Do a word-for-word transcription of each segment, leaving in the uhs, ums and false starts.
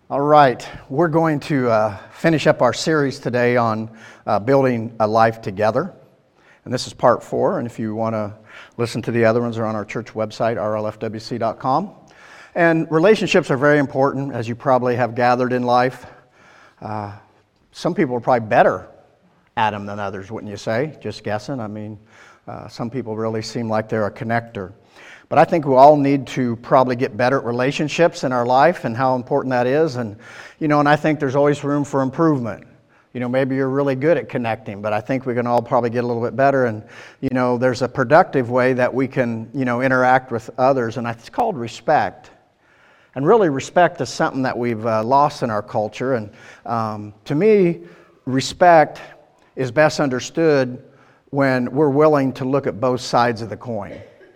All right, we're going to uh, finish up our series today on uh, building a life together. And this is part four, and if you want to listen to the other ones, they're on our church website, r l f w c dot com. And relationships are very important, as you probably have gathered in life. Uh, some people are probably better at them than others, wouldn't you say? Just guessing. I mean, uh, some people really seem like they're a connector. But I think we all need to probably get better at relationships in our life and how important that is. And, you know, and I think there's always room for improvement. You know, maybe you're really good at connecting, but I think we can all probably get a little bit better. And, you know, there's a productive way that we can, you know, interact with others, and it's called respect. And really, respect is something that we've uh, lost in our culture. And um, to me, respect is best understood when we're willing to look at both sides of the coin.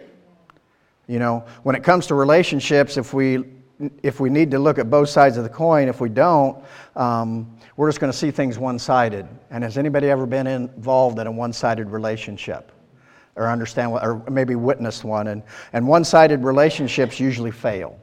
You know, when it comes to relationships, if we if we need to look at both sides of the coin, if we don't, um, we're just going to see things one-sided. And has anybody ever been involved in a one-sided relationship, or understand what, or maybe witnessed one? And and one-sided relationships usually fail.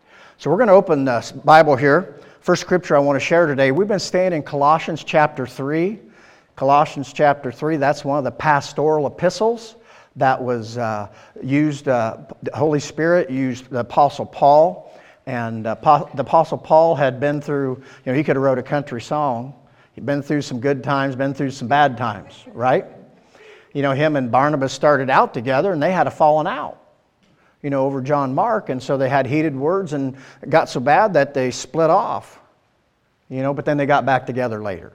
So we're going to open the Bible here. First scripture I want to share today. We've been staying in Colossians chapter three. Colossians chapter three. That's one of the pastoral epistles that was uh, used, uh, the Holy Spirit used the Apostle Paul, and uh, po- the Apostle Paul had been through, you know, he could have wrote a country song. He'd been through some good times, been through some bad times, right? You know, him and Barnabas started out together, and they had a falling out, you know, over John Mark, and so they had heated words, and it got so bad that they split off, you know, but then they got back together later.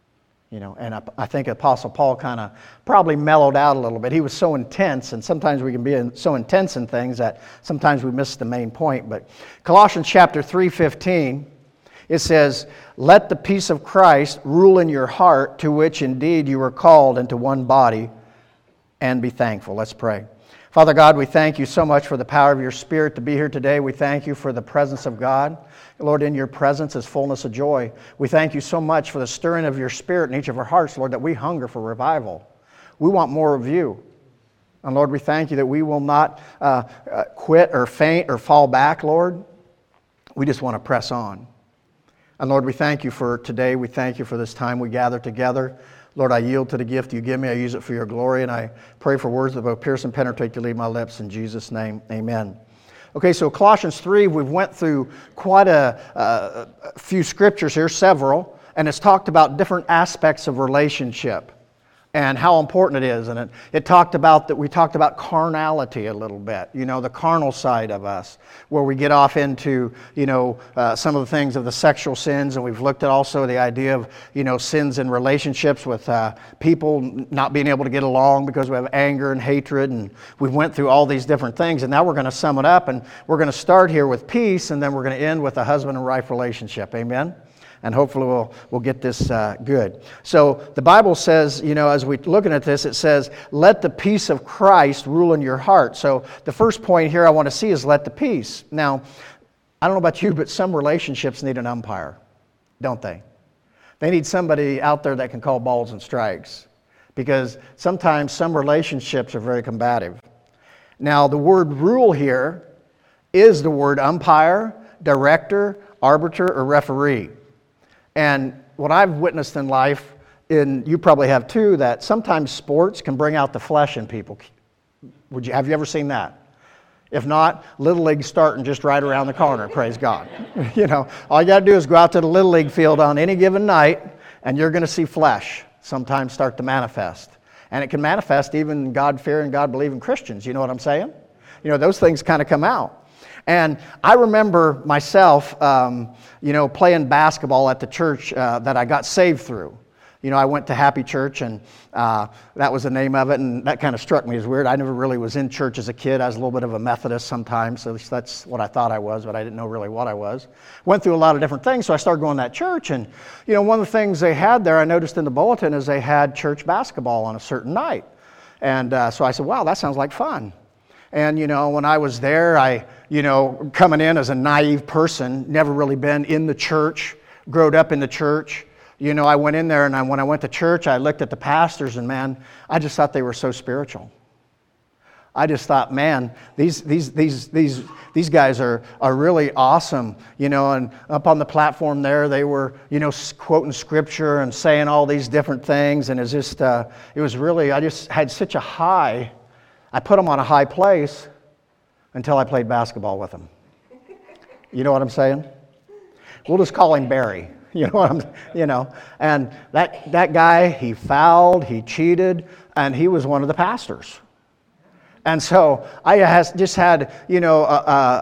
You know, and I, I think Apostle Paul kind of probably mellowed out a little bit. He was so intense, and sometimes we can be in, so intense in things that sometimes we miss the main point. But Colossians chapter three fifteen, it says, "Let the peace of Christ rule in your heart, to which indeed you were called into one body, and be thankful." Let's pray. Father God, we thank you so much for the power of your Spirit to be here today. We thank you for the presence of God. Lord, in your presence is fullness of joy. We thank you so much for the stirring of your Spirit in each of our hearts, Lord, that we hunger for revival. We want more of you. And Lord, we thank you that we will not uh, uh, quit or faint or fall back, Lord. We just want to press on. And Lord, we thank you for today. We thank you for this time we gather together. Lord, I yield to the gift you give me. I use it for your glory, and I pray for words that both pierce and penetrate to leave my lips. In Jesus' name, amen. Okay, so Colossians three, we've went through quite a, a, a few scriptures here, several, and it's talked about different aspects of relationship and how important it is. And it, it talked about that we talked about carnality a little bit, you know, the carnal side of us, where we get off into, you know, uh, some of the things of the sexual sins, and we've looked at also the idea of, you know, sins in relationships with uh, people not being able to get along because we have anger and hatred, and we went through all these different things, and now we're going to sum it up, and we're going to start here with peace, and then we're going to end with a husband and wife relationship. Amen? And hopefully we'll we'll get this uh, good. So the Bible says, you know, as we're looking at this, it says, "Let the peace of Christ rule in your heart." So the first point here I want to see is let the peace. Now, I don't know about you, but some relationships need an umpire, don't they? They need somebody out there that can call balls and strikes, because sometimes some relationships are very combative. Now, the word rule here is the word umpire, director, arbiter, or referee. And what I've witnessed in life, and you probably have too, that sometimes sports can bring out the flesh in people. Would you have you ever seen that? If not, Little League's starting just right around the corner, praise God. You know, all you got to do is go out to the Little League field on any given night, and you're going to see flesh sometimes start to manifest. And it can manifest even God-fearing, God-believing Christians, you know what I'm saying? You know, those things kind of come out. And I remember myself, um, you know, playing basketball at the church uh, that I got saved through. You know, I went to Happy Church, and uh, that was the name of it, and that kind of struck me as weird. I never really was in church as a kid. I was a little bit of a Methodist sometimes, so that's what I thought I was, but I didn't know really what I was. Went through a lot of different things, so I started going to that church, and, you know, one of the things they had there, I noticed in the bulletin, is they had church basketball on a certain night. And uh, so I said, wow, that sounds like fun. And, you know, when I was there, I, you know, coming in as a naive person, never really been in the church, growed up in the church. You know, I went in there, and I, when I went to church, I looked at the pastors, and man, I just thought they were so spiritual. I just thought, man, these these these these these guys are are really awesome, you know. And up on the platform there, they were, you know, quoting scripture and saying all these different things, and it's just uh, it was really, I just had such a high. I put them on a high place until I played basketball with them. You know what I'm saying? We'll just call him Barry. You know what I'm, you know. And that that guy, he fouled, he cheated, and he was one of the pastors. And so I has just had, you know, a,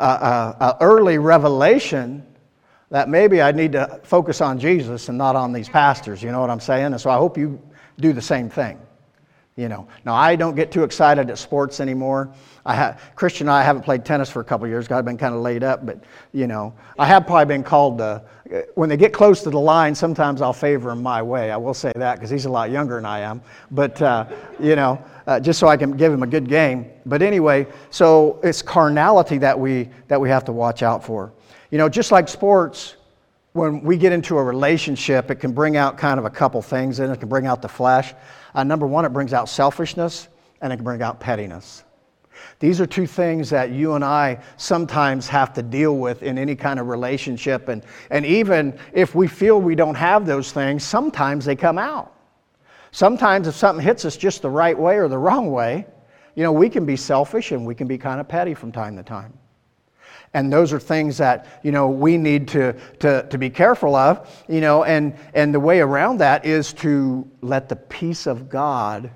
a, a, a early revelation that maybe I need to focus on Jesus and not on these pastors. You know what I'm saying? And so I hope you do the same thing. You know, now I don't get too excited at sports anymore. I ha- Christian and I haven't played tennis for a couple of years. I've been kind of laid up, but you know, I have probably been called. Uh, when they get close to the line, sometimes I'll favor him my way. I will say that because he's a lot younger than I am. But uh, you know, uh, just so I can give him a good game. But anyway, so it's carnality that we that we have to watch out for. You know, just like sports. When we get into a relationship, it can bring out kind of a couple things, and it can bring out the flesh. Uh, number one, it brings out selfishness, and it can bring out pettiness. These are two things that you and I sometimes have to deal with in any kind of relationship. And, and even if we feel we don't have those things, sometimes they come out. Sometimes if something hits us just the right way or the wrong way, you know, we can be selfish and we can be kind of petty from time to time. And those are things that, you know, we need to, to, to be careful of, you know, and, and the way around that is to let the peace of God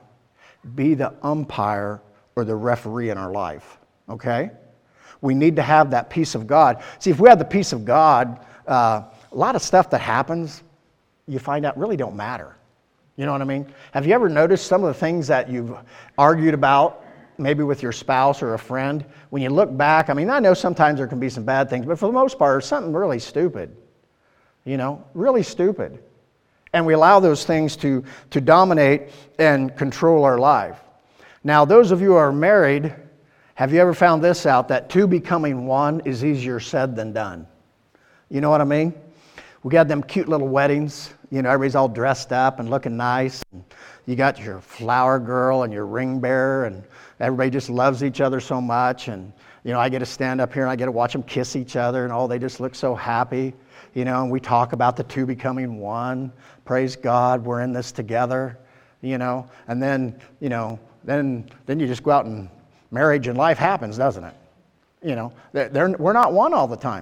be the umpire or the referee in our life, okay? We need to have that peace of God. See, if we have the peace of God, uh, a lot of stuff that happens, you find out really don't matter. You know what I mean? Have you ever noticed some of the things that you've argued about, maybe with your spouse or a friend, when you look back, I mean, I know sometimes there can be some bad things, but for the most part, it's something really stupid, you know, really stupid. And we allow those things to, to dominate and control our life. Now, those of you who are married, have you ever found this out, that two becoming one is easier said than done? You know what I mean? We got them cute little weddings, you know, everybody's all dressed up and looking nice. And you got your flower girl and your ring bearer, and everybody just loves each other so much. And, you know, I get to stand up here and I get to watch them kiss each other, and oh, they just look so happy. You know, and we talk about the two becoming one. Praise God, we're in this together, you know. And then, you know, then then you just go out and marriage and life happens, doesn't it? You know, they're, they're, we're not one all the time.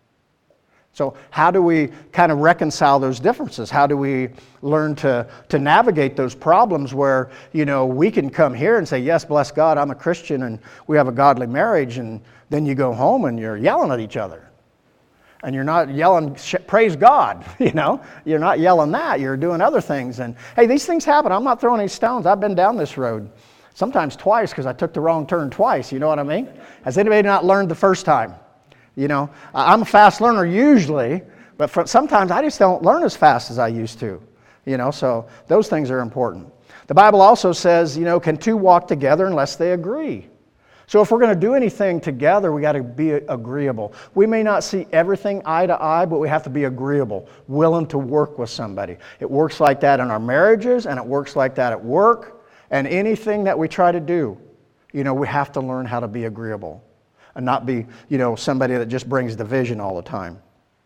So how do we kind of reconcile those differences? How do we learn to, to navigate those problems where, you know, we can come here and say, yes, bless God, I'm a Christian and we have a godly marriage, and then you go home and you're yelling at each other. And you're not yelling, praise God, you know. You're not yelling that. You're doing other things. And, hey, these things happen. I'm not throwing any stones. I've been down this road. Sometimes twice because I took the wrong turn twice. You know what I mean? Has anybody not learned the first time? You know, I'm a fast learner usually, but for, sometimes I just don't learn as fast as I used to. You know, so those things are important. The Bible also says, you know, can two walk together unless they agree? So if we're going to do anything together, we got to be agreeable. We may not see everything eye to eye, but we have to be agreeable, willing to work with somebody. It works like that in our marriages, and it works like that at work, and anything that we try to do, you know, we have to learn how to be agreeable and not be, you know, somebody that just brings division all the time.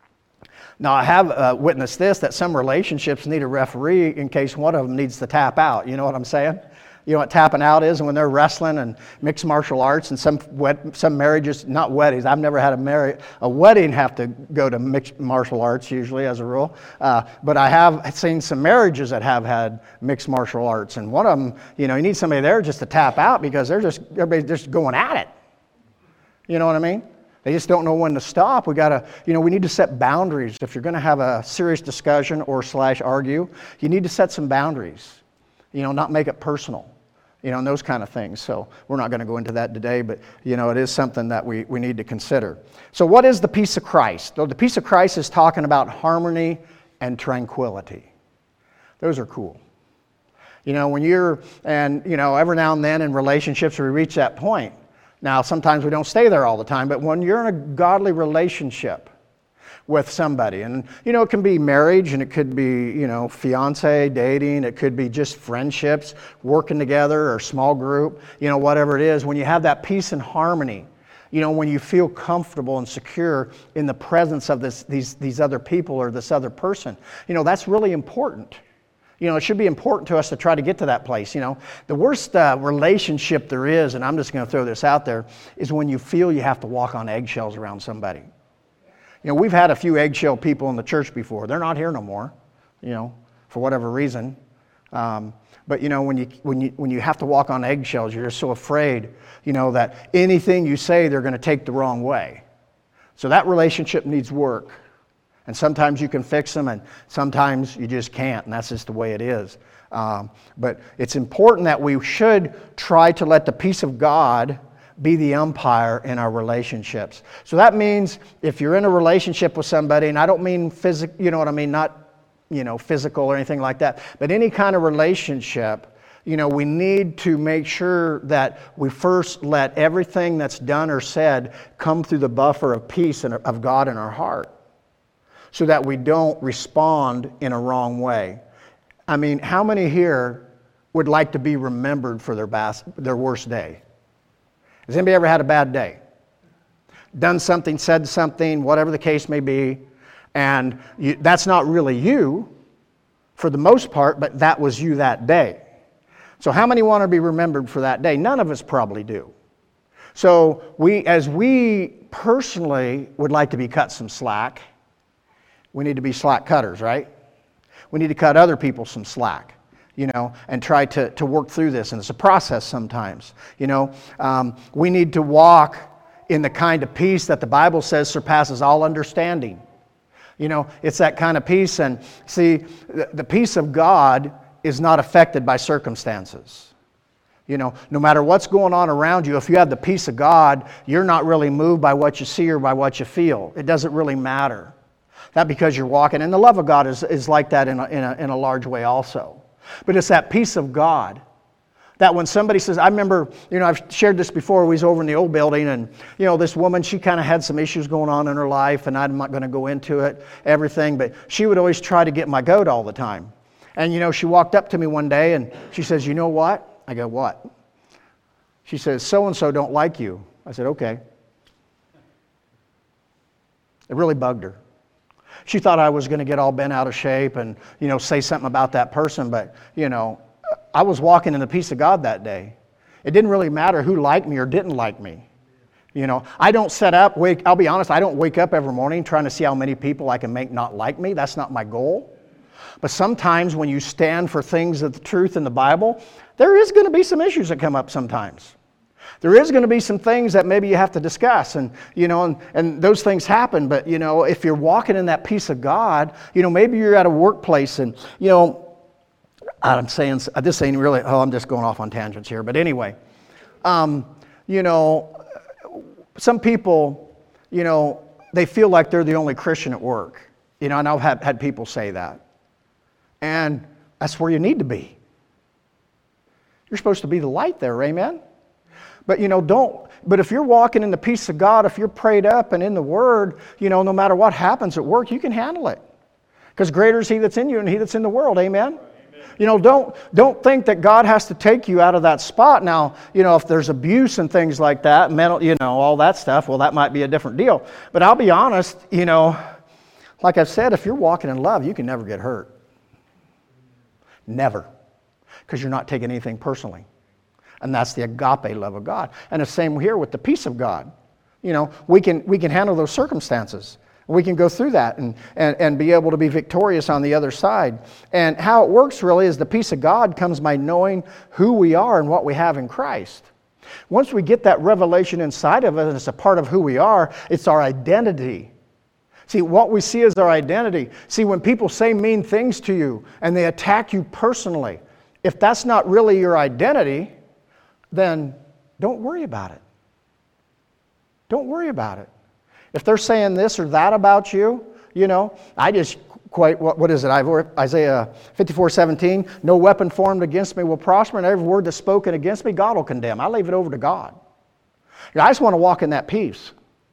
Now, I have uh, witnessed this, that some relationships need a referee in case one of them needs to tap out. You know what I'm saying? You know what tapping out is? And when they're wrestling and mixed martial arts, and some wed- some marriages, not weddings, I've never had a marry, a wedding have to go to mixed martial arts usually as a rule. Uh, but I have seen some marriages that have had mixed martial arts. And one of them, you know, you need somebody there just to tap out because they're just, everybody's just going at it. You know what I mean? They just don't know when to stop. We gotta, you know, we need to set boundaries. If you're gonna have a serious discussion or slash argue, you need to set some boundaries. You know, not make it personal. You know, and those kind of things. So we're not gonna go into that today, but you know, it is something that we, we need to consider. So what is the peace of Christ? So the peace of Christ is talking about harmony and tranquility. Those are cool. You know, when you're, and you know, every now and then in relationships we reach that point. Now, sometimes we don't stay there all the time, but when you're in a godly relationship, with somebody. And, you know, it can be marriage, and it could be, you know, fiance, dating. It could be just friendships, working together, or small group, you know, whatever it is. When you have that peace and harmony, you know, when you feel comfortable and secure in the presence of this, these, these other people or this other person, you know, that's really important. You know, it should be important to us to try to get to that place. You know, the worst uh, relationship there is, and I'm just going to throw this out there, is when you feel you have to walk on eggshells around somebody. You know, we've had a few eggshell people in the church before. They're not here no more, you know, for whatever reason. Um, but, you know, when you, when, you, when you have to walk on eggshells, you're just so afraid, you know, that anything you say, they're going to take the wrong way. So that relationship needs work. And sometimes you can fix them, and sometimes you just can't, and that's just the way it is. Um, but it's important that we should try to let the peace of God be the umpire in our relationships. So that means if you're in a relationship with somebody, and I don't mean physical, you know what I mean, not, you know, physical or anything like that, but any kind of relationship, you know, we need to make sure that we first let everything that's done or said come through the buffer of peace and of God in our heart, so that we don't respond in a wrong way. I mean, how many here would like to be remembered for their bas- their worst day? Has anybody ever had a bad day? Done something, said something, whatever the case may be, and you, that's not really you for the most part, but that was you that day. So how many want to be remembered for that day? None of us probably do. So we, as we personally would like to be cut some slack, we need to be slack cutters, right? We need to cut other people some slack, you know, and try to, to work through this. And it's a process sometimes, you know. Um, we need to walk in the kind of peace that the Bible says surpasses all understanding. You know, it's that kind of peace. And see, the, the peace of God is not affected by circumstances. You know, no matter what's going on around you, if you have the peace of God, you're not really moved by what you see or by what you feel. It doesn't really matter. That because you're walking. And the love of God is, is like that in a, in, a, in a large way also. But it's that peace of God that when somebody says, I remember, you know, I've shared this before, we was over in the old building, and, you know, this woman, she kind of had some issues going on in her life, and I'm not going to go into it, everything, but she would always try to get my goat all the time. And, you know, she walked up to me one day, and she says, you know what? I go, what? She says, so-and-so don't like you. I said, okay. It really bugged her. She thought I was going to get all bent out of shape and, you know, say something about that person. But, you know, I was walking in the peace of God that day. It didn't really matter who liked me or didn't like me. You know, I don't set up, wake, I'll be honest, I don't wake up every morning trying to see how many people I can make not like me. That's not my goal. But sometimes when you stand for things of the truth in the Bible, there is going to be some issues that come up sometimes. There is going to be some things that maybe you have to discuss, and you know, and, and those things happen. But you know, if you're walking in that peace of God, you know, maybe you're at a workplace, and you know, I'm saying this ain't really. Oh, I'm just going off on tangents here. But anyway, um, you know, some people, you know, they feel like they're the only Christian at work. You know, and I've had, had people say that, and that's where you need to be. You're supposed to be the light there, amen. But, you know, don't, but if you're walking in the peace of God, if you're prayed up and in the Word, you know, no matter what happens at work, you can handle it. Because greater is He that's in you than he that's in the world, amen? Amen. You know, don't, don't think that God has to take you out of that spot. Now, you know, if there's abuse and things like that, mental, you know, all that stuff, well, that might be a different deal. But I'll be honest, you know, like I've said, if you're walking in love, you can never get hurt. Never. Because you're not taking anything personally. And that's the agape love of God. And the same here with the peace of God. You know, we can we can handle those circumstances. We can go through that and, and, and be able to be victorious on the other side. And how it works really is the peace of God comes by knowing who we are and what we have in Christ. Once we get that revelation inside of us and it's a part of who we are, it's our identity. See, what we see is our identity. See, when people say mean things to you and they attack you personally, if that's not really your identity, then don't worry about it. Don't worry about it. If they're saying this or that about you, you know, I just quite, what, what is it? Isaiah fifty-four seventeen, no weapon formed against me will prosper, and every word that's spoken against me, God will condemn. I leave it over to God. I just want to walk in that peace.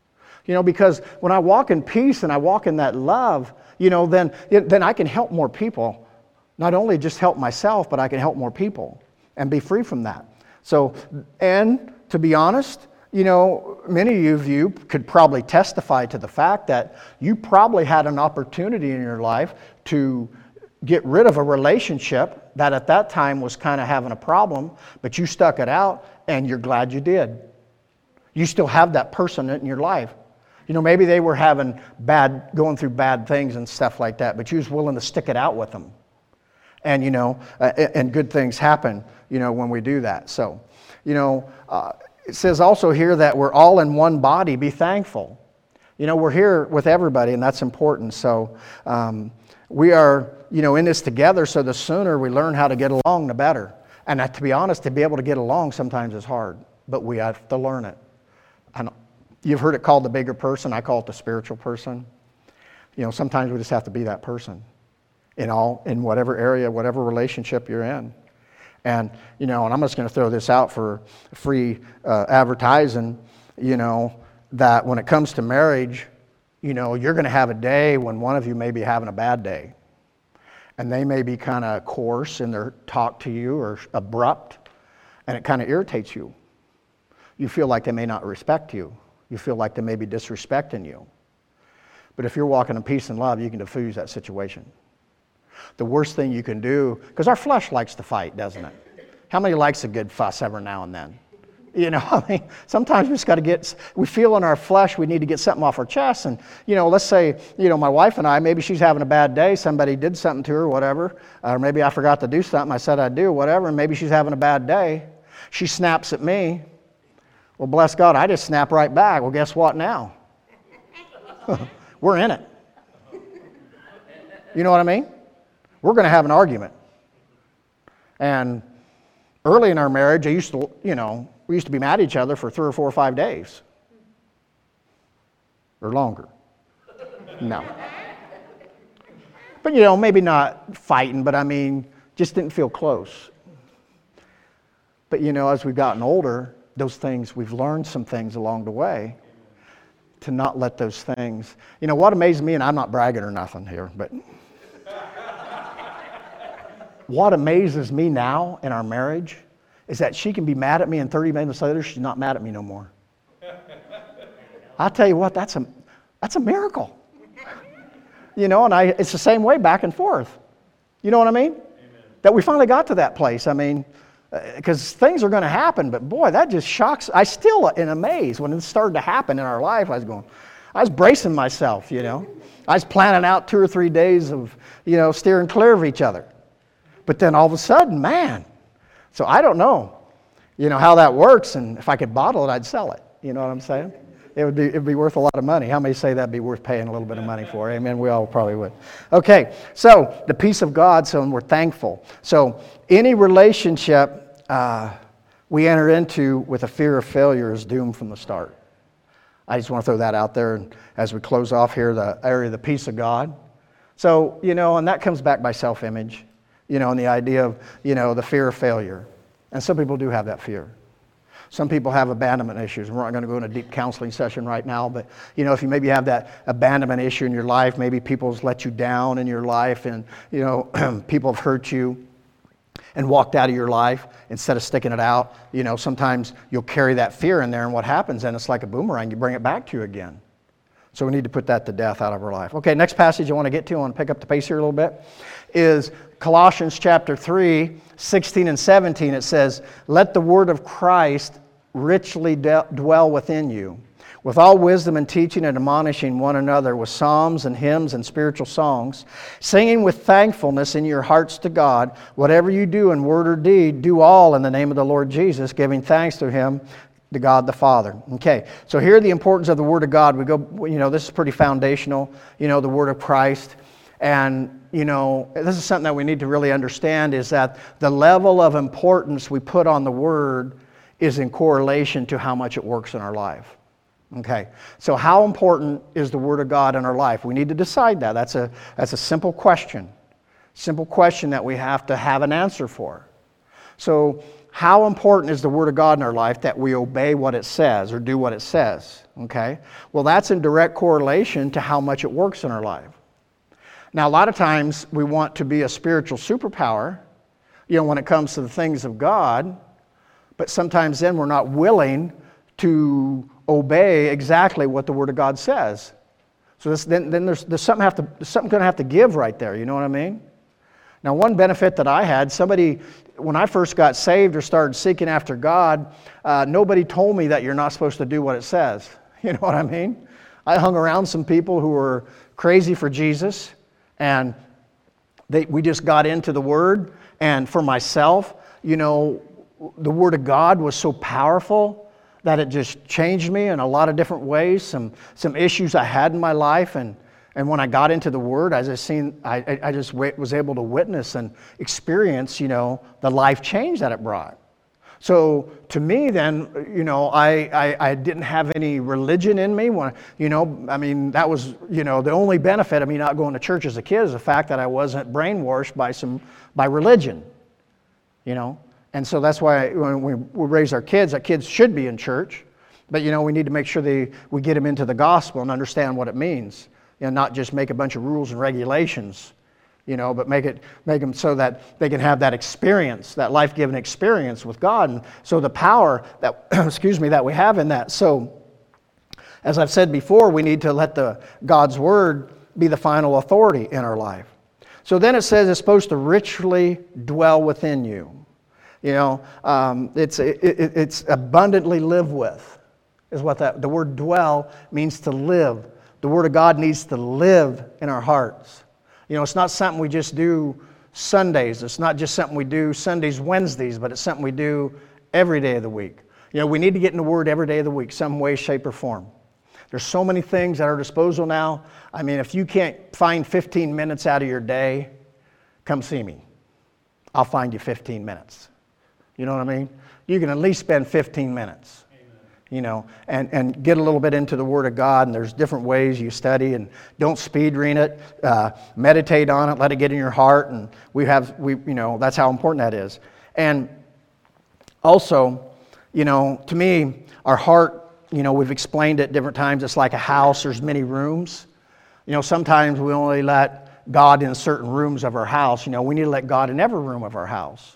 You know, because when I walk in peace and I walk in that love, you know, then, then I can help more people. Not only just help myself, but I can help more people and be free from that. So, and to be honest, you know, many of you could probably testify to the fact that you probably had an opportunity in your life to get rid of a relationship that at that time was kind of having a problem, but you stuck it out and you're glad you did. You still have that person in your life. You know, maybe they were having bad, going through bad things and stuff like that, but you was willing to stick it out with them. And, you know, uh, and good things happen, you know, when we do that. So, you know, uh, it says also here that we're all in one body, be thankful. You know, we're here with everybody, and that's important. So um, we are, you know, in this together, so the sooner we learn how to get along, the better. And uh, to be honest, to be able to get along sometimes is hard, but we have to learn it. And you've heard it called the bigger person. I call it the spiritual person. You know, sometimes we just have to be that person in all, in whatever area, whatever relationship you're in. And, you know, and I'm just going to throw this out for free uh, advertising, you know, that when it comes to marriage, you know, you're going to have a day when one of you may be having a bad day. And they may be kind of coarse in their talk to you or abrupt, and it kind of irritates you. You feel like they may not respect you. You feel like they may be disrespecting you. But if you're walking in peace and love, you can diffuse that situation. The worst thing you can do, because our flesh likes to fight, doesn't it? How many likes a good fuss every now and then? You know, I mean, sometimes we just got to get, we feel in our flesh we need to get something off our chest. And, you know, let's say, you know, my wife and I, maybe she's having a bad day, somebody did something to her, whatever, or maybe I forgot to do something, I said I'd do, whatever, and maybe she's having a bad day. She snaps at me. Well, bless God, I just snap right back. Well, guess what now? We're in it. You know what I mean? We're going to have an argument. And early in our marriage, I used to, you know, we used to be mad at each other for three or four or five days. Or longer. No. But, you know, maybe not fighting, but I mean, just didn't feel close. But, you know, as we've gotten older, those things, we've learned some things along the way to not let those things. You know, what amazes me, and I'm not bragging or nothing here, but what amazes me now in our marriage is that she can be mad at me and thirty minutes later she's not mad at me no more. I'll tell you what, that's a that's a miracle. You know, and I it's the same way back and forth. You know what I mean? Amen. That we finally got to that place. I mean, because uh, things are going to happen, but boy, that just shocks. I still in amaze when it started to happen in our life. I was going, I was bracing myself. You know, I was planning out two or three days of you know steering clear of each other. But then all of a sudden, man. So I don't know, you know, how that works, and if I could bottle it, I'd sell it. You know what I'm saying? It would be it'd be worth a lot of money. How many say that'd be worth paying a little bit of money for? Amen. We all probably would. Okay, so the peace of God. So and we're thankful. So any relationship uh, we enter into with a fear of failure is doomed from the start. I just want to throw that out there, and as we close off here, the area of the peace of God. So you know, and that comes back by self-image. You know, and the idea of, you know, the fear of failure. And some people do have that fear. Some people have abandonment issues. We're not going to go in a deep counseling session right now, but, you know, if you maybe have that abandonment issue in your life, maybe people's let you down in your life and, you know, people have hurt you and walked out of your life instead of sticking it out. You know, sometimes you'll carry that fear in there, and what happens then, it's like a boomerang. You bring it back to you again. So we need to put that to death out of our life. Okay, next passage I want to get to, I want to pick up the pace here a little bit, is Colossians chapter three, sixteen and seventeen. It says, "Let the word of Christ richly de- dwell within you, with all wisdom and teaching and admonishing one another with psalms and hymns and spiritual songs, singing with thankfulness in your hearts to God. Whatever you do in word or deed, do all in the name of the Lord Jesus, giving thanks to Him, to God the Father." Okay, so here the importance of the Word of God. We go, you know, this is pretty foundational, you know, the Word of Christ. And, you know, this is something that we need to really understand, is that the level of importance we put on the Word is in correlation to how much it works in our life. Okay, so how important is the Word of God in our life? We need to decide that. That's a, that's a simple question. Simple question that we have to have an answer for. So, how important is the Word of God in our life that we obey what it says or do what it says? Okay? Well, that's in direct correlation to how much it works in our life. Now, a lot of times we want to be a spiritual superpower, you know, when it comes to the things of God, but sometimes then we're not willing to obey exactly what the Word of God says. So this, then, then there's, there's something have to there's something going to have to give right there. You know what I mean? Now, one benefit that I had, somebody when I first got saved or started seeking after God, uh, nobody told me that you're not supposed to do what it says. You know what I mean? I hung around some people who were crazy for Jesus, and they, we just got into the Word. And for myself, you know, the Word of God was so powerful that it just changed me in a lot of different ways. Some some issues I had in my life, and and when I got into the Word, I just seen I I just was able to witness and experience, you know, the life change that it brought. So to me, then, you know, I, I, I didn't have any religion in me. When, you know, I mean, that was, you know, the only benefit of me not going to church as a kid is the fact that I wasn't brainwashed by some by religion, you know. And so that's why when we, we raise our kids, our kids should be in church, but, you know, we need to make sure they we get them into the gospel and understand what it means, you know, not just make a bunch of rules and regulations. You know, but make it make them so that they can have that experience, that life-giving experience with God. And so the power that, excuse me, that we have in that. So, as I've said before, we need to let the God's Word be the final authority in our life. So then it says it's supposed to richly dwell within you. You know, um, it's it, it, it's abundantly live with, is what that the word dwell means, to live. The Word of God needs to live in our hearts. You know, it's not something we just do Sundays. It's not just something we do Sundays, Wednesdays, but it's something we do every day of the week. You know, we need to get in the Word every day of the week, some way, shape, or form. There's so many things at our disposal now. I mean, if you can't find fifteen minutes out of your day, come see me. I'll find you fifteen minutes. You know what I mean? You can at least spend fifteen minutes. You know, and, and get a little bit into the Word of God, and there's different ways you study, and don't speed read it, uh, meditate on it, let it get in your heart, and we have, we you know, that's how important that is. And also, you know, to me, our heart, you know, we've explained it different times, it's like a house, there's many rooms. You know, sometimes we only let God in certain rooms of our house. You know, we need to let God in every room of our house.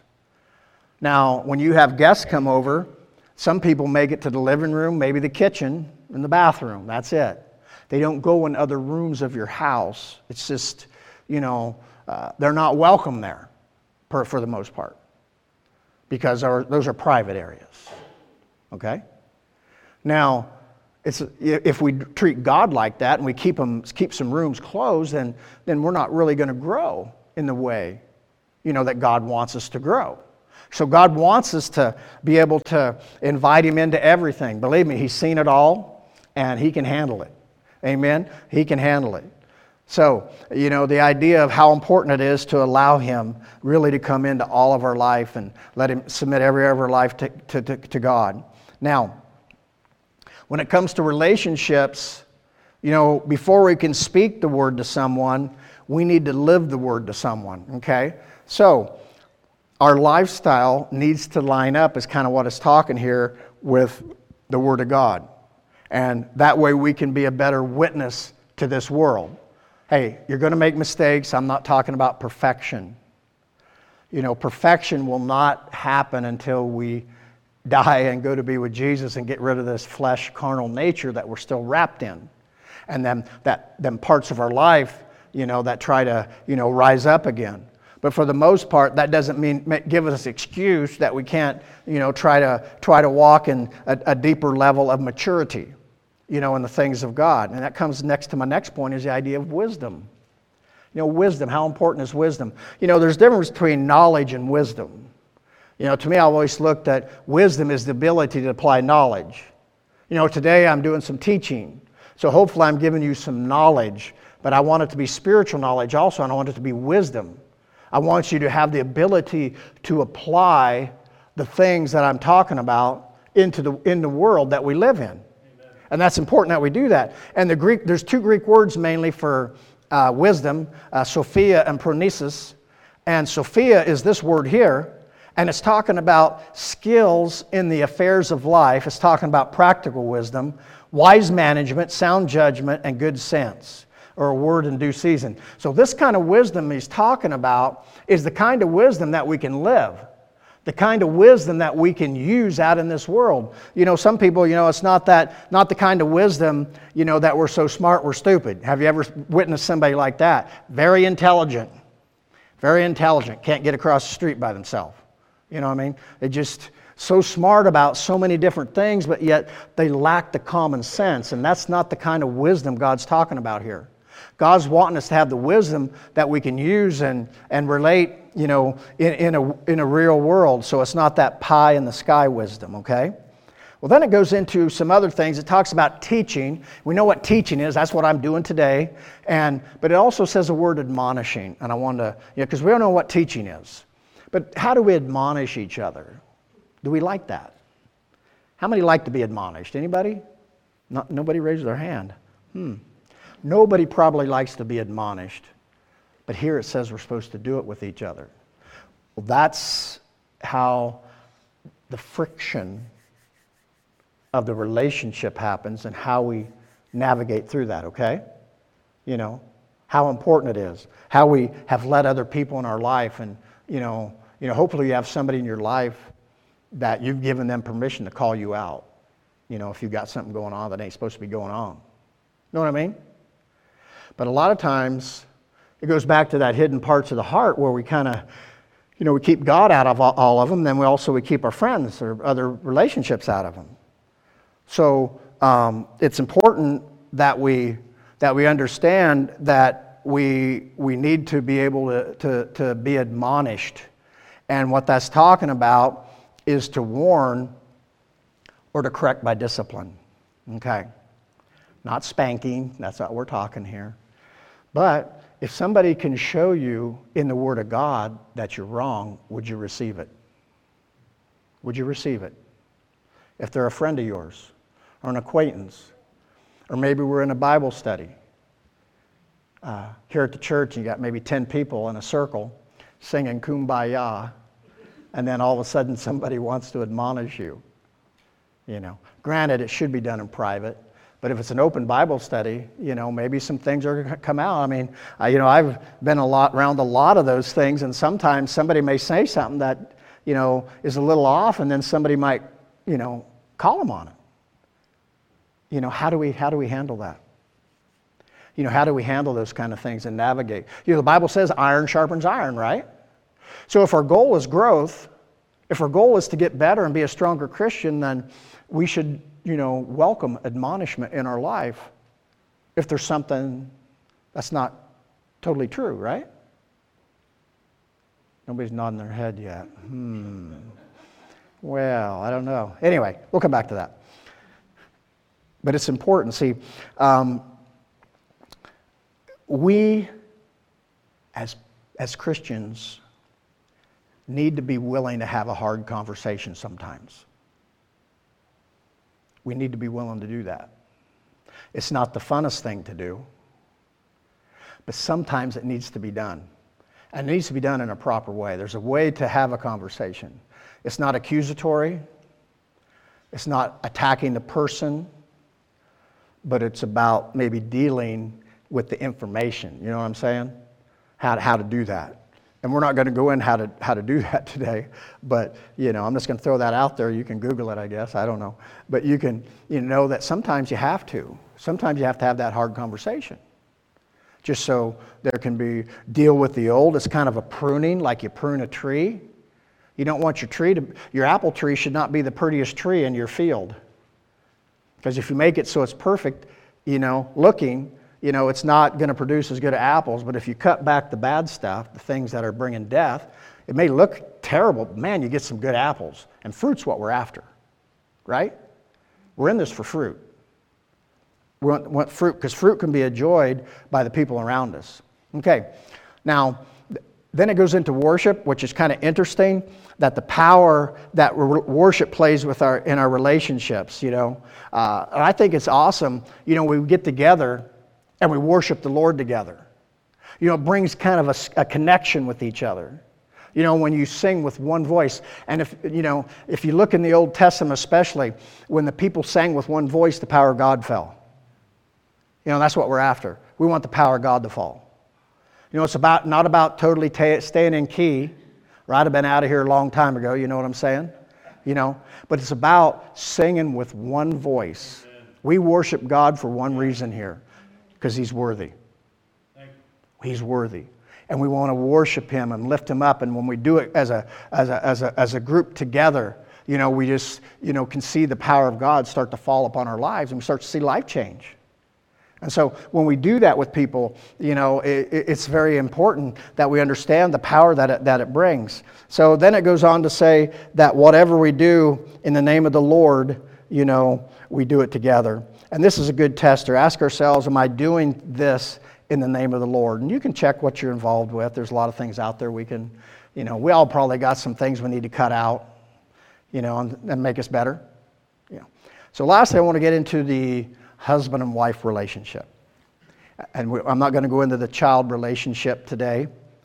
Now, when you have guests come over, some people make it to the living room, maybe the kitchen, and the bathroom. That's it. They don't go in other rooms of your house. It's just, you know, uh, they're not welcome there per, for the most part, because our, those are private areas. Okay? Now, it's, if we treat God like that and we keep, them, keep some rooms closed, then, then we're not really going to grow in the way, you know, that God wants us to grow. So God wants us to be able to invite Him into everything. Believe me, He's seen it all, and He can handle it. Amen? He can handle it. So, you know, the idea of how important it is to allow Him really to come into all of our life and let Him submit every area of our life to, to, to, to God. Now, when it comes to relationships, you know, before we can speak the Word to someone, we need to live the Word to someone, okay? So, our lifestyle needs to line up, is kind of what it's talking here, with the Word of God. And that way we can be a better witness to this world. Hey, you're going to make mistakes. I'm not talking about perfection. You know, perfection will not happen until we die and go to be with Jesus and get rid of this flesh, carnal nature that we're still wrapped in. And then that them parts of our life, you know, that try to, you know, rise up again. But for the most part, that doesn't mean give us an excuse that we can't, you know, try to try to walk in a, a deeper level of maturity, you know, in the things of God. And that comes next to my next point, is the idea of wisdom. You know, wisdom. How important is wisdom? You know, there's a difference between knowledge and wisdom. You know, to me, I've always looked at wisdom as the ability to apply knowledge. You know, today I'm doing some teaching, so hopefully I'm giving you some knowledge. But I want it to be spiritual knowledge also, and I want it to be wisdom. I want you to have the ability to apply the things that I'm talking about into the in the world that we live in. Amen. And that's important that we do that. And the Greek, there's two Greek words mainly for uh, wisdom, uh, Sophia and Phronesis. And Sophia is this word here, And it's talking about skills in the affairs of life. It's talking about practical wisdom, wise management, sound judgment, and good sense, or a word in due season. So this kind of wisdom he's talking about is the kind of wisdom that we can live, the kind of wisdom that we can use out in this world. You know, some people, you know, it's not that, not the kind of wisdom, you know, that we're so smart we're stupid. Have you ever witnessed somebody like that? Very intelligent, very intelligent, can't get across the street by themselves. You know what I mean? They just so smart about so many different things, but yet they lack the common sense. And that's not the kind of wisdom God's talking about here. God's wanting us to have the wisdom that we can use and, and relate, you know, in, in, a, in a real world. So it's not that pie in the sky wisdom, okay? Well, then it goes into some other things. It talks about teaching. We know what teaching is. That's what I'm doing today. And but it also says the word admonishing. And I wanted to, you know, because we don't know what teaching is. But how do we admonish each other? Do we like that? How many like to be admonished? Anybody? Not, nobody raised their hand. Hmm. Nobody probably likes to be admonished. But here it says we're supposed to do it with each other. Well, that's how the friction of the relationship happens and how we navigate through that, okay? You know, how important it is. How we have led other people in our life and, you know, You know, hopefully you have somebody in your life that you've given them permission to call you out. You know, if you've got something going on that ain't supposed to be going on. Know what I mean? But a lot of times, it goes back to that hidden parts of the heart where we kind of, you know, we keep God out of all of them, then we also we keep our friends or other relationships out of them. So um, it's important that we that we understand that we we need to be able to to, to be admonished. And what that's talking about is to warn or to correct by discipline. Okay? Not spanking, that's not what we're talking here. But if somebody can show you in the Word of God that you're wrong, would you receive it? Would you receive it? If they're a friend of yours, or an acquaintance, or maybe we're in a Bible study. Uh, here at the church, you got maybe ten people in a circle singing Kumbaya, and then all of a sudden somebody wants to admonish you. You know, granted, it should be done in private, but if it's an open Bible study, you know, maybe some things are going to come out. I mean, I, you know, I've been a lot around a lot of those things, and sometimes somebody may say something that, you know, is a little off, and then somebody might, you know, call them on it. You know, how do we how do we handle that? You know, how do we handle those kind of things and navigate? You know, the Bible says iron sharpens iron, right? So if our goal is growth, if our goal is to get better and be a stronger Christian, then we should, you know, welcome admonishment in our life if there's something that's not totally true, right? Nobody's nodding their head yet. Hmm. Well, I don't know. Anyway, we'll come back to that. But it's important. See, um, we as as Christians need to be willing to have a hard conversation sometimes. We need to be willing to do that. It's not the funnest thing to do, but sometimes it needs to be done. And it needs to be done in a proper way. There's a way to have a conversation. It's not accusatory. It's not attacking the person, but it's about maybe dealing with the information. You know what I'm saying? How to, how to do that. And we're not going to go in how to how to do that today, but you know, I'm just going to throw that out there. You can Google it, I guess. I don't know, but you can you know that sometimes you have to. Sometimes you have to have that hard conversation, just so there can be deal with the old. It's kind of a pruning, like you prune a tree. You don't want your tree to your apple tree should not be the prettiest tree in your field, because if you make it so it's perfect, you know, looking. You know, it's not going to produce as good apples, but if you cut back the bad stuff, the things that are bringing death, it may look terrible, but man, you get some good apples. And fruit's what we're after, right? We're in this for fruit. We want, want fruit, because fruit can be enjoyed by the people around us. Okay, now, then it goes into worship, which is kind of interesting, that the power that worship plays with our in our relationships, you know. Uh, and I think it's awesome, you know, we get together and we worship the Lord together. You know, it brings kind of a, a connection with each other. You know, when you sing with one voice. And if, you know, if you look in the Old Testament especially, when the people sang with one voice, the power of God fell. You know, that's what we're after. We want the power of God to fall. You know, it's about not about totally ta- staying in key. Right? I've been out of here a long time ago, you know what I'm saying? You know, but it's about singing with one voice. We worship God for one reason here, because He's worthy. He's worthy. And we want to worship Him and lift Him up. And when we do it as a as a as a as a group together, you know, we just, you know, can see the power of God start to fall upon our lives, and we start to see life change. And so when we do that with people, you know, it, it's very important that we understand the power that it, that it brings. So then it goes on to say that whatever we do in the name of the Lord, you know, we do it together. And this is a good tester. Ask ourselves, am I doing this in the name of the Lord? And you can check what you're involved with. There's a lot of things out there we can, you know, we all probably got some things we need to cut out, you know, and, and make us better. Yeah. So lastly, I want to get into the husband and wife relationship. And we, I'm not going to go into the child relationship today.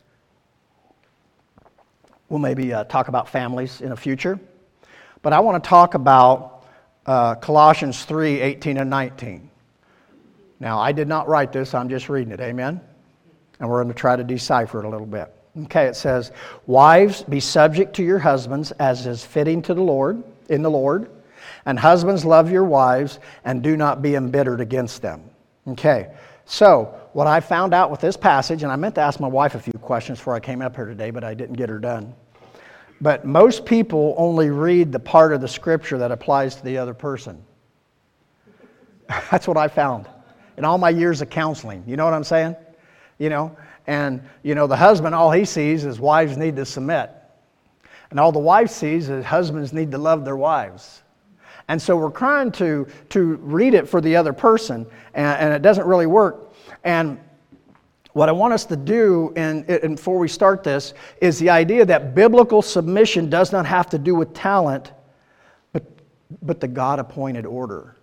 We'll maybe uh, talk about families in the future. But I want to talk about uh, Colossians three, eighteen and nineteen. Now, I did not write this, I'm just reading it, amen? And we're going to try to decipher it a little bit. Okay, it says, wives, be subject to your husbands as is fitting to the Lord, in the Lord. And husbands, love your wives and do not be embittered against them. Okay, so what I found out with this passage, and I meant to ask my wife a few questions before I came up here today, but I didn't get her done. But most people only read the part of the scripture that applies to the other person. That's what I found in all my years of counseling. You know what I'm saying? You know, and, you know, the husband, all he sees is wives need to submit. And all the wife sees is husbands need to love their wives. And so we're trying to, to read it for the other person, and, and it doesn't really work. And what I want us to do, and, and before we start this, is the idea that biblical submission does not have to do with talent, but, but the God-appointed order.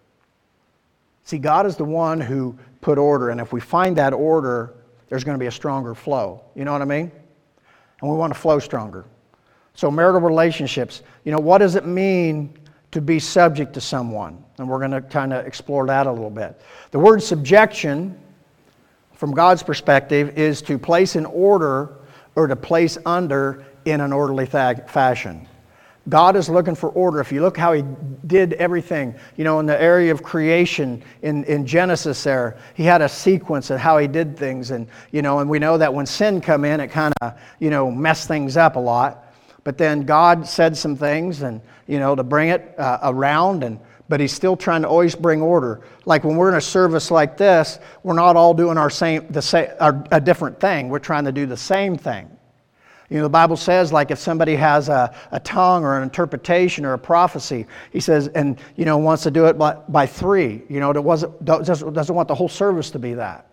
See, God is the one who put order, and if we find that order, there's going to be a stronger flow. You know what I mean? And we want to flow stronger. So marital relationships, you know, what does it mean to be subject to someone? And we're going to kind of explore that a little bit. The word subjection, from God's perspective, is to place in order or to place under in an orderly fa- fashion. God is looking for order. If you look how He did everything, you know, in the area of creation, in, in Genesis there, He had a sequence of how He did things. And, you know, and we know that when sin come in, it kind of, you know, messed things up a lot. But then God said some things, and, you know, to bring it uh, around, and but He's still trying to always bring order. Like when we're in a service like this, we're not all doing our same, the same, our, a different thing. We're trying to do the same thing. You know, the Bible says, like if somebody has a, a tongue or an interpretation or a prophecy, He says, and, you know, wants to do it by, by three. You know, it wasn't, doesn't, doesn't want the whole service to be that.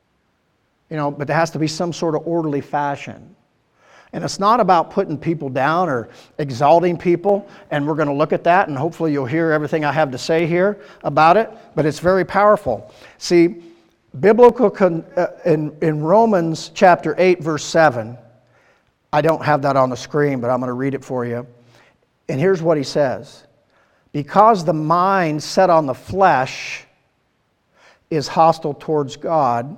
You know, but there has to be some sort of orderly fashion. And it's not about putting people down or exalting people, and we're going to look at that, and hopefully you'll hear everything I have to say here about it, but it's very powerful. See, biblical con- uh, in, in Romans chapter eight, verse seven, I don't have that on the screen, but I'm going to read it for you. And here's what he says. Because the mind set on the flesh is hostile towards God,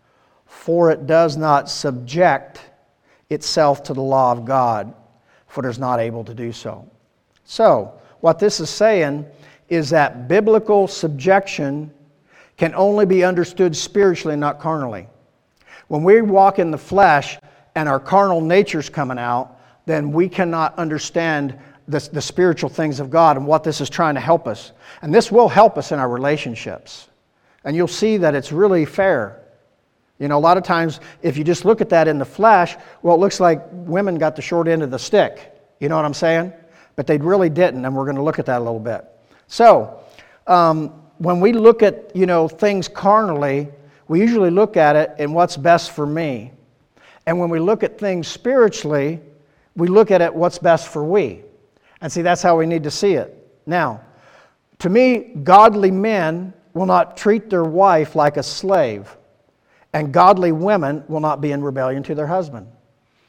for it does not subject itself to the law of God, for it is not able to do so. So, what this is saying is that biblical subjection can only be understood spiritually, not carnally. When we walk in the flesh and our carnal nature's coming out, then we cannot understand the, the spiritual things of God and what this is trying to help us. And this will help us in our relationships. And you'll see that it's really fair. You know, a lot of times, if you just look at that in the flesh, well, it looks like women got the short end of the stick. You know what I'm saying? But they really didn't, and we're going to look at that a little bit. So, um, when we look at, you know, things carnally, we usually look at it in what's best for me. And when we look at things spiritually, we look at it what's best for we. And see, that's how we need to see it. Now, to me, godly men will not treat their wife like a slave. And godly women will not be in rebellion to their husband.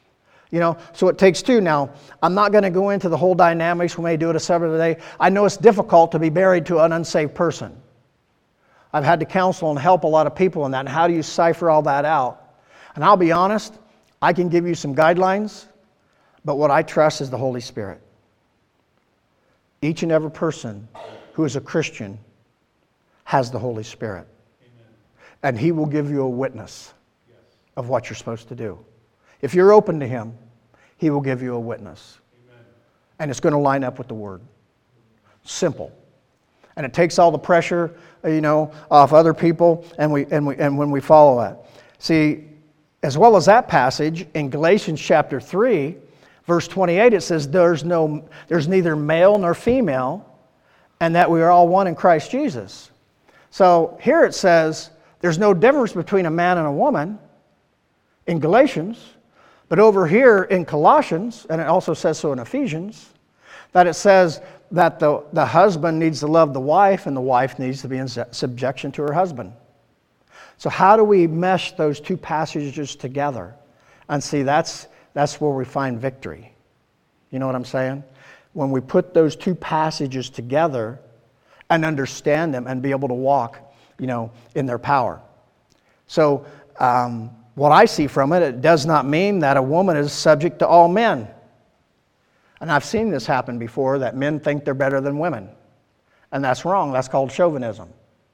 You know, so it takes two. Now, I'm not going to go into the whole dynamics. We may do it a separate day. I know it's difficult to be married to an unsaved person. I've had to counsel and help a lot of people in that. And how do you cipher all that out? And I'll be honest, I can give you some guidelines, but what I trust is the Holy Spirit. Each and every person who is a Christian has the Holy Spirit. Amen. And He will give you a witness yes. of what you're supposed to do. If you're open to Him, He will give you a witness. Amen. And it's going to line up with the Word. Simple. And it takes all the pressure, you know, off other people, and we and we and when we follow it. See, as well as that passage in Galatians chapter three, verse twenty-eight, it says, "There's no, there's neither male nor female, and that we are all one in Christ Jesus." So here it says there's no difference between a man and a woman in Galatians. But over here in Colossians, and it also says so in Ephesians, that it says that the, the husband needs to love the wife and the wife needs to be in subjection to her husband. So how do we mesh those two passages together? And see, that's, that's where we find victory. You know what I'm saying? When we put those two passages together and understand them and be able to walk, you know, in their power. So, um, what I see from it, it does not mean that a woman is subject to all men. And I've seen this happen before, that men think they're better than women. And that's wrong. That's called chauvinism.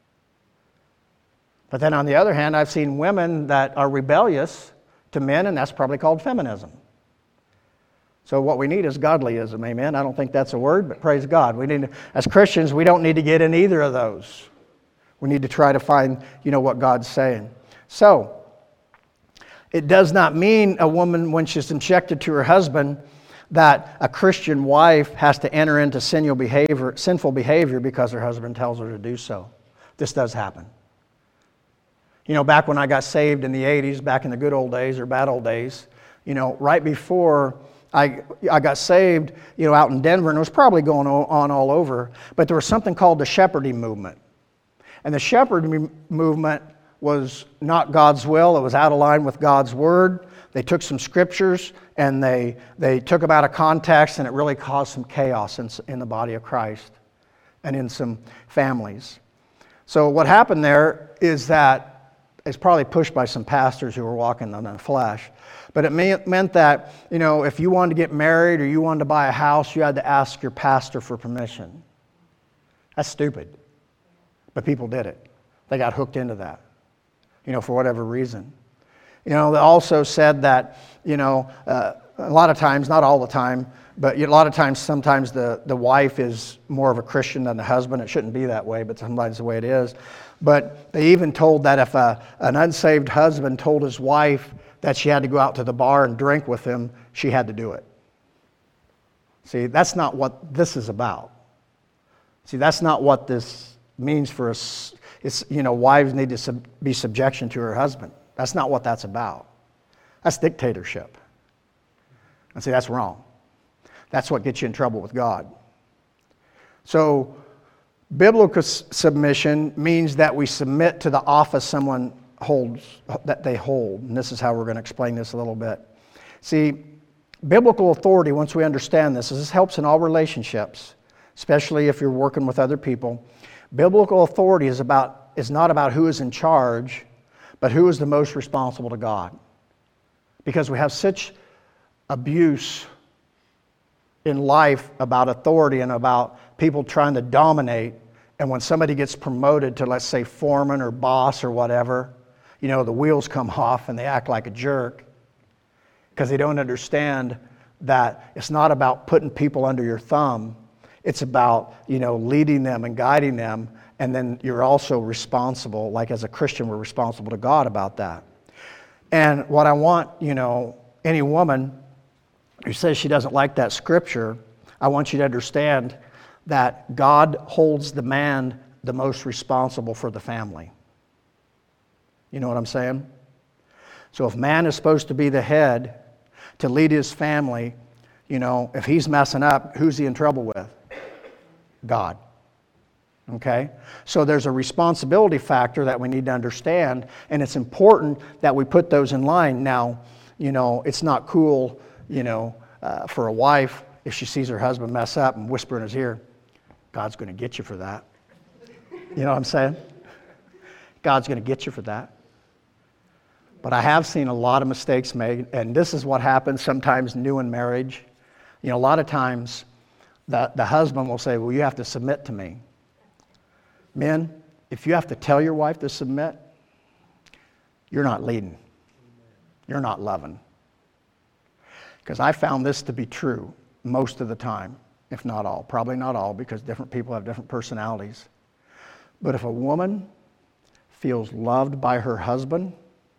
But then on the other hand, I've seen women that are rebellious to men, and that's probably called feminism. So what we need is godlyism, amen? I don't think that's a word, but praise God. We need to, as Christians, we don't need to get in either of those. We need to try to find, you know, what God's saying. So, it does not mean a woman, when she's subjected to her husband, that a Christian wife has to enter into sinful behavior, sinful behavior because her husband tells her to do so. This does happen. You know, back when I got saved in the eighties, back in the good old days or bad old days, you know, right before I, I got saved, you know, out in Denver, and it was probably going on all over, but there was something called the shepherding movement. And the shepherding movement was not God's will. It was out of line with God's Word. They took some scriptures and they they took them out of context, and it really caused some chaos in, in the body of Christ and in some families. So what happened there is that it's probably pushed by some pastors who were walking on the flesh. But it may, meant that, you know, if you wanted to get married or you wanted to buy a house, you had to ask your pastor for permission. That's stupid. But people did it. They got hooked into that. You know, for whatever reason. You know, they also said that, you know, uh, a lot of times, not all the time, but a lot of times, sometimes the, the wife is more of a Christian than the husband. It shouldn't be that way, but sometimes the way it is. But they even told that if a, an unsaved husband told his wife that she had to go out to the bar and drink with him, she had to do it. See, that's not what this is about. See, that's not what this means for us. It's, you know, wives need to sub- be subjection to her husband. That's not what that's about. That's dictatorship. And see, that's wrong. That's what gets you in trouble with God. So, biblical s- submission means that we submit to the office someone holds, that they hold. And this is how we're going to explain this a little bit. See, biblical authority, once we understand this, this helps in all relationships, especially if you're working with other people. Biblical authority is about is not about who is in charge, but who is the most responsible to God. Because we have such abuse in life about authority and about people trying to dominate, and when somebody gets promoted to, let's say, foreman or boss or whatever, you know, the wheels come off and they act like a jerk because they don't understand that it's not about putting people under your thumb. It's about, you know, leading them and guiding them, and then you're also responsible, like as a Christian, we're responsible to God about that. And what I want, you know, any woman who says she doesn't like that scripture, I want you to understand that God holds the man the most responsible for the family. You know what I'm saying? So if man is supposed to be the head to lead his family, you know, if he's messing up, who's he in trouble with? God. Okay? So there's a responsibility factor that we need to understand, and it's important that we put those in line. Now, you know, it's not cool, you know, uh, for a wife, if she sees her husband mess up and whisper in his ear, God's going to get you for that. You know what I'm saying? God's going to get you for that. But I have seen a lot of mistakes made, and this is what happens sometimes new in marriage. You know, a lot of times the, the husband will say, well, you have to submit to me. Men, if you have to tell your wife to submit, you're not leading. You're not loving. Because I found this to be true most of the time, if not all. Probably not all, because different people have different personalities. But if a woman feels loved by her husband,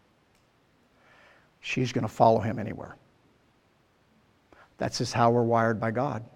she's going to follow him anywhere. That's just how we're wired by God.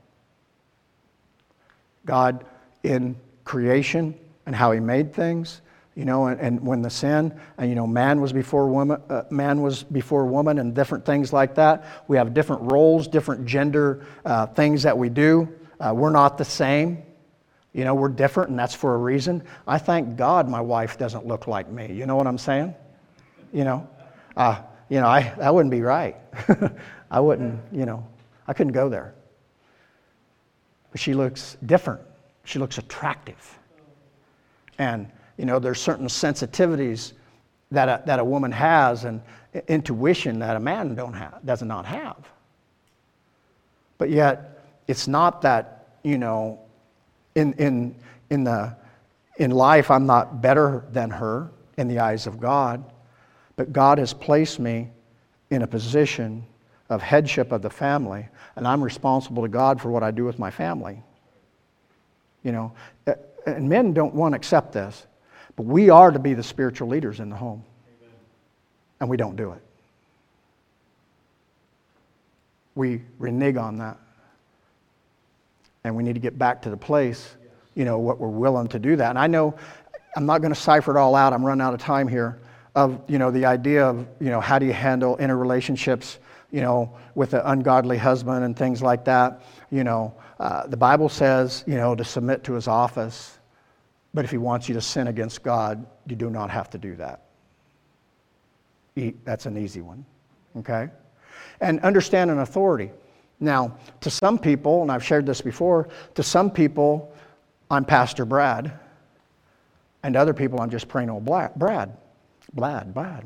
God, in creation and how he made things, you know, and, and when the sin, and you know, man was before woman, uh, man was before woman, and different things like that. We have different roles, different gender uh, things that we do. Uh, we're not the same. You know, we're different, and that's for a reason. I thank God my wife doesn't look like me. You know what I'm saying? You know, uh, you know, I that wouldn't be right. I wouldn't, you know, I couldn't go there. But she looks different. She looks attractive. And, you know, there's certain sensitivities that a, that a woman has and intuition that a man don't have, does not have. But yet, it's not that, you know, in in in the in life I'm not better than her in the eyes of God, but God has placed me in a position of headship of the family, and I'm responsible to God for what I do with my family. You know, and men don't want to accept this, but we are to be the spiritual leaders in the home. Amen. And we don't do it. We renege on that. And we need to get back to the place, you know, what we're willing to do that. And I know, I'm not going to cipher it all out, I'm running out of time here, of, you know, the idea of, you know, how do you handle interrelationships, you know, with an ungodly husband and things like that. You know, uh, the Bible says, you know, to submit to his office, but if he wants you to sin against God, you do not have to do that. E- that's an easy one, okay? And understand an authority. Now, to some people, and I've shared this before, to some people, I'm Pastor Brad, and to other people, I'm just plain old Brad. Brad, Brad, Brad.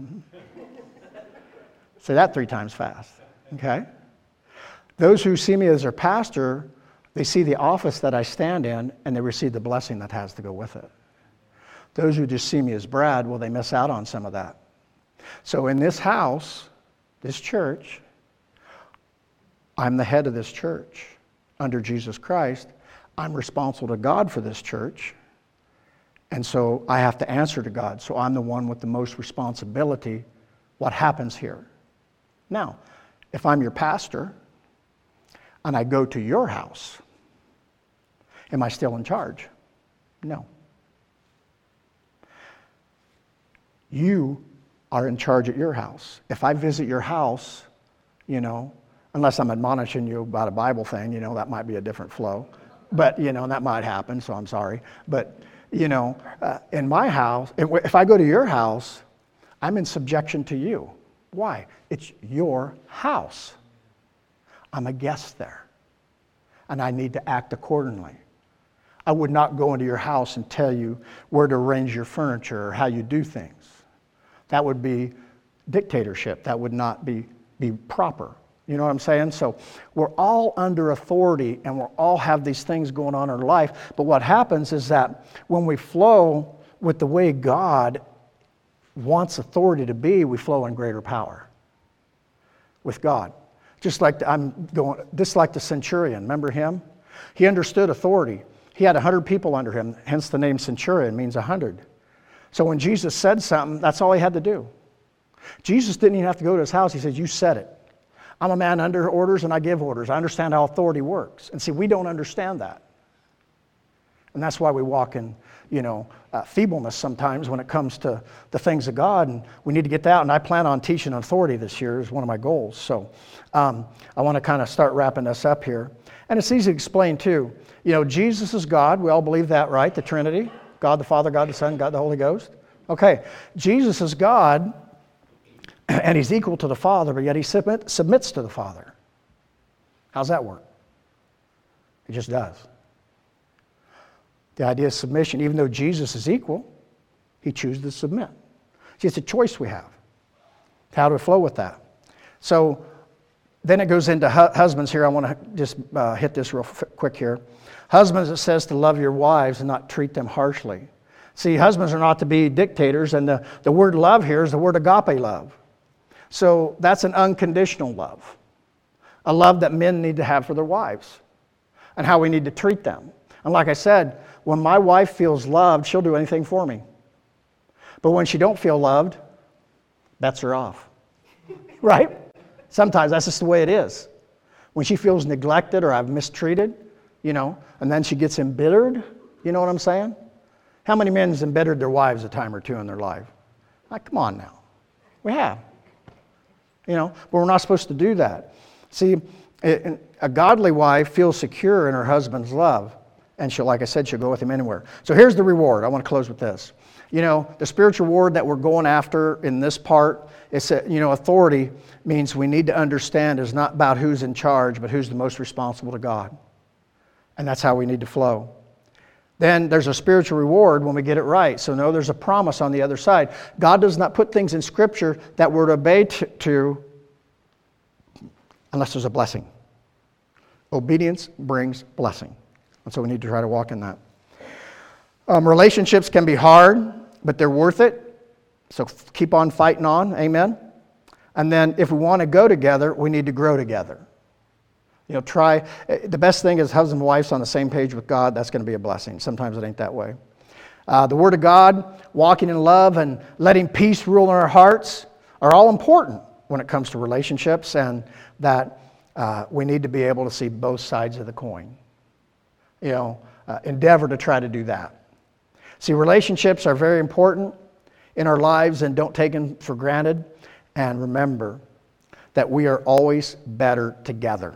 Say that three times fast, okay? Those who see me as their pastor, they see the office that I stand in, and they receive the blessing that has to go with it. Those who just see me as Brad, well, they miss out on some of that. So in this house, this church, I'm the head of this church under Jesus Christ. I'm responsible to God for this church. And so I have to answer to God. So I'm the one with the most responsibility. What happens here? Now, if I'm your pastor and I go to your house, am I still in charge? No. You are in charge at your house. If I visit your house, you know, unless I'm admonishing you about a Bible thing, you know, that might be a different flow. But, you know, that might happen, so I'm sorry. But, you know, uh, in my house, if I go to your house, I'm in subjection to you. Why? It's your house. I'm a guest there. And I need to act accordingly. I would not go into your house and tell you where to arrange your furniture or how you do things. That would be dictatorship. That would not be, be proper. You know what I'm saying? So we're all under authority and we all have these things going on in our life. But what happens is that when we flow with the way God wants authority to be, we flow in greater power with God. Just like the, I'm going, just like the centurion. Remember him? He understood authority. He had a hundred people under him. Hence the name centurion means a hundred. So when Jesus said something, that's all he had to do. Jesus didn't even have to go to his house. He said, "You said it. I'm a man under orders and I give orders. I understand how authority works." And see, we don't understand that. And that's why we walk in, you know, uh, feebleness sometimes when it comes to the things of God. And we need to get that out. And I plan on teaching authority this year is one of my goals. So um, I want to kind of start wrapping this up here. And it's easy to explain too. You know, Jesus is God. We all believe that, right? The Trinity. God the Father, God the Son, God the Holy Ghost. Okay, Jesus is God. And he's equal to the Father, but yet he submit, submits to the Father. How's that work? It just does. The idea of submission, even though Jesus is equal, he chooses to submit. See, it's a choice we have. How to flow with that. So then it goes into hu- husbands here. I want to just uh, hit this real f- quick here. Husbands, it says to love your wives and not treat them harshly. See, husbands are not to be dictators, and the, the word love here is the word agape love. So that's an unconditional love. A love that men need to have for their wives and how we need to treat them. And like I said, when my wife feels loved, she'll do anything for me. But when she don't feel loved, bets her off. Right? Sometimes that's just the way it is. When she feels neglected or I've mistreated, you know, and then she gets embittered, you know what I'm saying? How many men has embittered their wives a time or two in their life? Like, come on now. We have. You know, but we're not supposed to do that. See, a godly wife feels secure in her husband's love. And she'll, like I said, she'll go with him anywhere. So here's the reward. I want to close with this. You know, the spiritual reward that we're going after in this part, it's that, you know, authority means we need to understand is not about who's in charge, but who's the most responsible to God. And that's how we need to flow. Then there's a spiritual reward when we get it right. So no, there's a promise on the other side. God does not put things in Scripture that we're to obey to, to unless there's a blessing. Obedience brings blessing. And so we need to try to walk in that. Um, relationships can be hard, but they're worth it. So keep on fighting on. Amen. And then if we want to go together, we need to grow together. You know, try, the best thing is husband and wife on the same page with God. That's going to be a blessing. Sometimes it ain't that way. Uh, the Word of God, walking in love, and letting peace rule in our hearts are all important when it comes to relationships, and that uh, we need to be able to see both sides of the coin. You know, uh, endeavor to try to do that. See, relationships are very important in our lives, and don't take them for granted. And remember that we are always better together.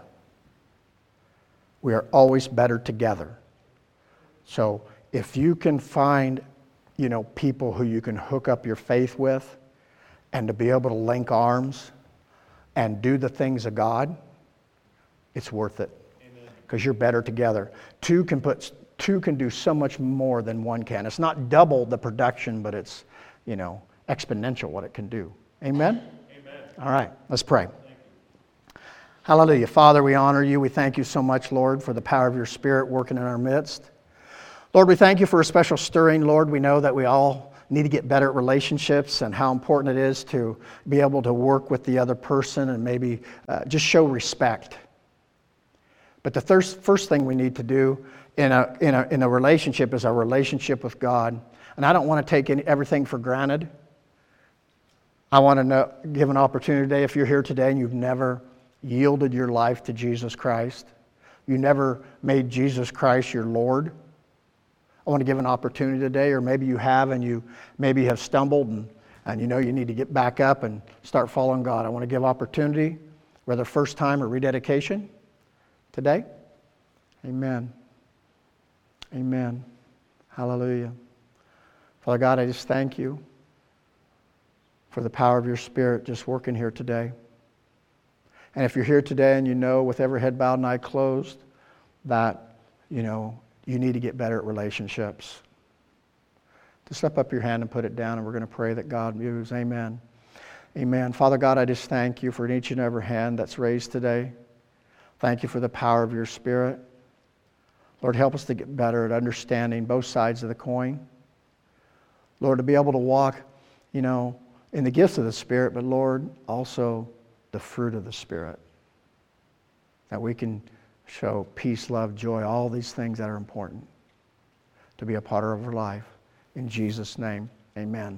We are always better together. So if you can find, you know, people who you can hook up your faith with and to be able to link arms and do the things of God, it's worth it. Because you're better together. Two can put two can do so much more than one can. It's not double the production, but it's, you know, exponential what it can do. Amen? Amen. All right, let's pray. Hallelujah. Father, we honor you. We thank you so much, Lord, for the power of your Spirit working in our midst. Lord, we thank you for a special stirring, Lord. We know that we all need to get better at relationships and how important it is to be able to work with the other person and maybe uh, just show respect. But the first, first thing we need to do in a, in, a, in a relationship is our relationship with God. And I don't want to take any, everything for granted. I want to know, give an opportunity today, if you're here today and you've never yielded your life to Jesus Christ, you never made Jesus Christ your Lord, I want to give an opportunity today, or maybe you have and you maybe have stumbled and, and you know you need to get back up and start following God. I want to give opportunity, whether first time or rededication today. Amen. Amen. Hallelujah. Father God, I just thank you for the power of your Spirit just working here today. And if you're here today and you know with every head bowed and eye closed that, you know, you need to get better at relationships, just slip up your hand and put it down, and we're going to pray that God moves. Amen. Amen. Father God, I just thank you for each and every hand that's raised today. Thank you for the power of your Spirit. Lord, help us to get better at understanding both sides of the coin. Lord, to be able to walk, you know, in the gifts of the Spirit, but Lord, also the fruit of the Spirit. That we can show peace, love, joy, all these things that are important to be a part of our life. In Jesus' name, amen.